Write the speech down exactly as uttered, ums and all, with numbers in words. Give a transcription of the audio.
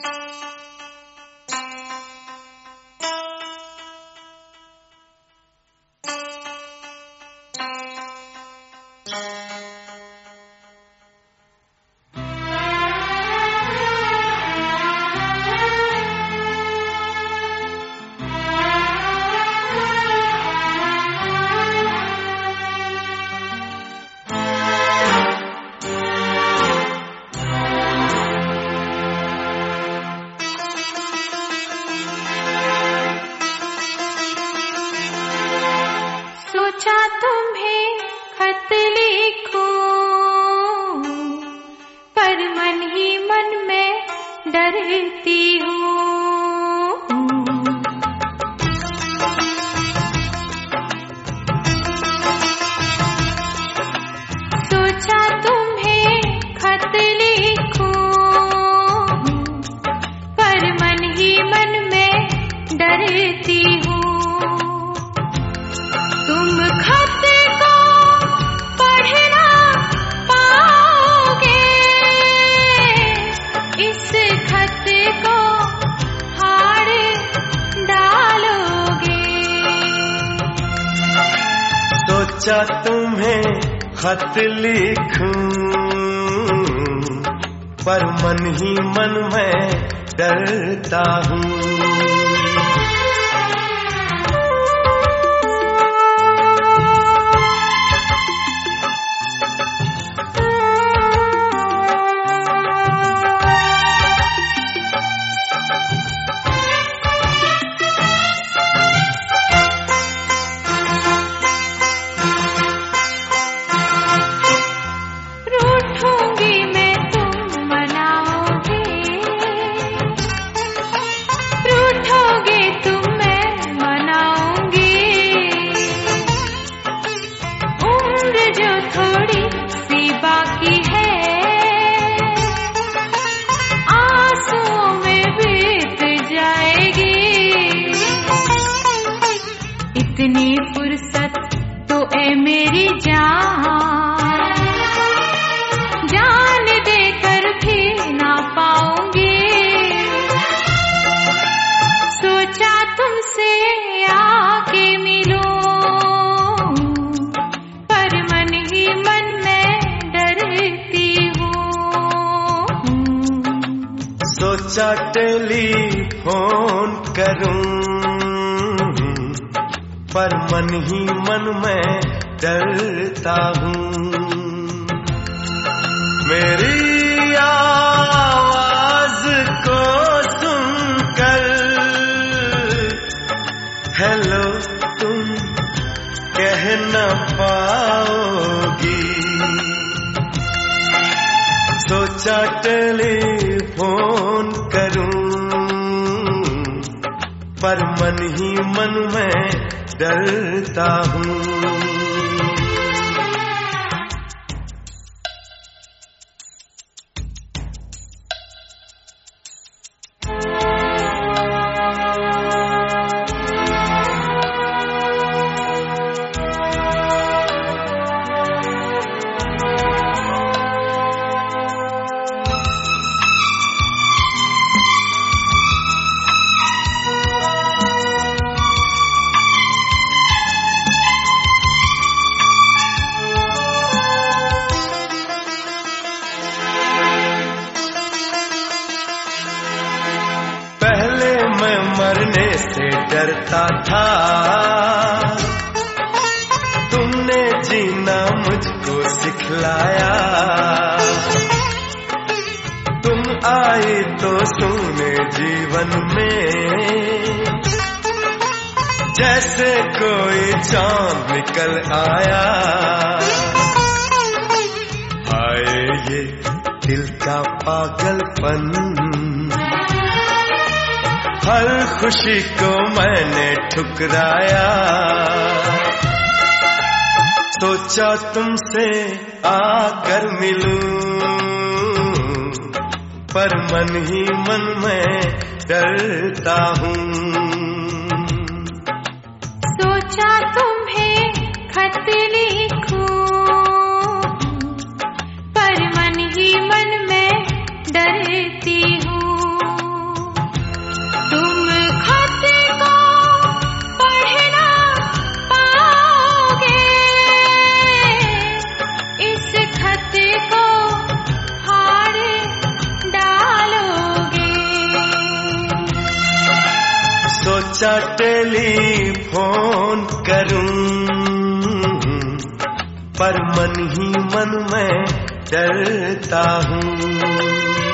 सोचा तुम्हें खत लिखूं, पर मन ही मन में डरती हूँ। सोचा तुम्हें खत लिखूं, पर मन ही मन में डरती हूँ। तुम खत को पढ़ना पाओगे, इस खत को फाड़ डालोगे। सोचा तुम्हें खत लिखूं, पर मन ही मन में डरता हूँ। इतनी फुर्सत तो ए मेरी जान, जान देकर भी ना पाऊंगी। सोचा तुमसे आके मिलूं, पर मन ही मन में डरती हूँ। सोचा टेलीफोन करूं, पर मन ही मन में डरता हूँ। मेरी आवाज को सुनकर हेलो तुम कह न पाओगी। सोचा टेलीफोन करूं, पर मन ही मन में डरता हूँ। मरने से डरता था, तुमने जीना मुझको सिखलाया। तुम आई तो सुने जीवन में, जैसे कोई चांद निकल आया। हाय ये दिल का पागलपन, हर खुशी को मैंने ठुकराया। सोचा तुमसे आकर मिलूं, पर मन ही मन में डरता हूँ। सोचा तुम्हें खत लिखूं, पर मन ही मन में डरती हूँ। सोचा टेलीफोन करूं, पर मन ही मन में डरता हूँ।